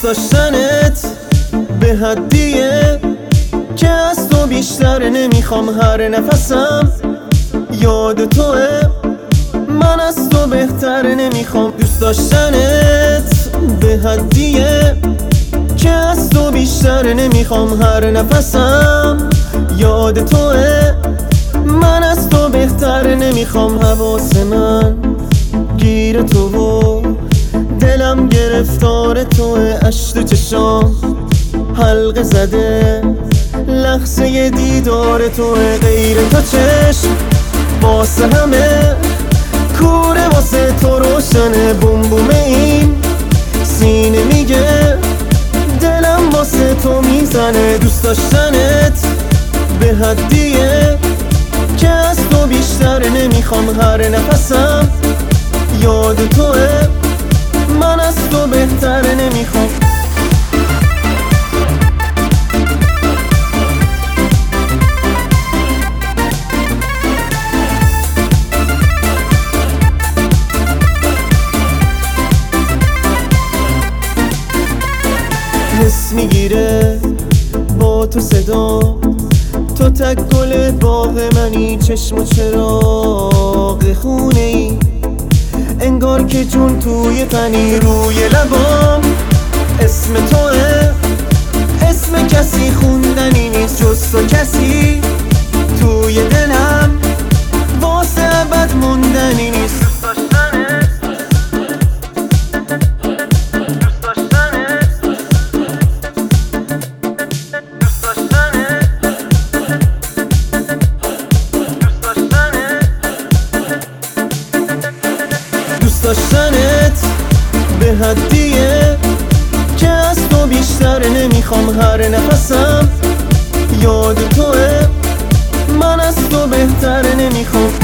داشتنت به حدیه که از تو بیشتر نمیخوام. هر نفسم یاد توه، من از تو بهتر نمیخوام. دوست داشتنت به حدیه که از تو بیشتر نمیخوام. هر نفسم یاد توه، من از تو بهتر نمیخوام. حواس من گیر تو و دلم گرفتار توه. اشک تو چشام حلقه زده لحظه دیدار توه. غیر تو چشم واسه همه کوره، واسه تو روشنه. بوم بوم این سینه میگه دلم واسه تو میزنه. دوست داشتنت به حدیه که از تو بیشتر نمیخوام. هر نفسم یاد توه، من از تو بهتر نمیخوام. حس میگیره با تو صدا، تو تک گل باغ منی. چشم و چراغ خونه ای، انگار که جون توی تنی. روی لبام اسم توه، اسم کسی خوندنی نیست جز تو. کسی توی دلم واسه ابد موندنی نیست. دوست داشتنت به حدیه که از تو بیشتر نمیخوام. هر نفسم یاد توه، من از تو بهتر نمیخوام.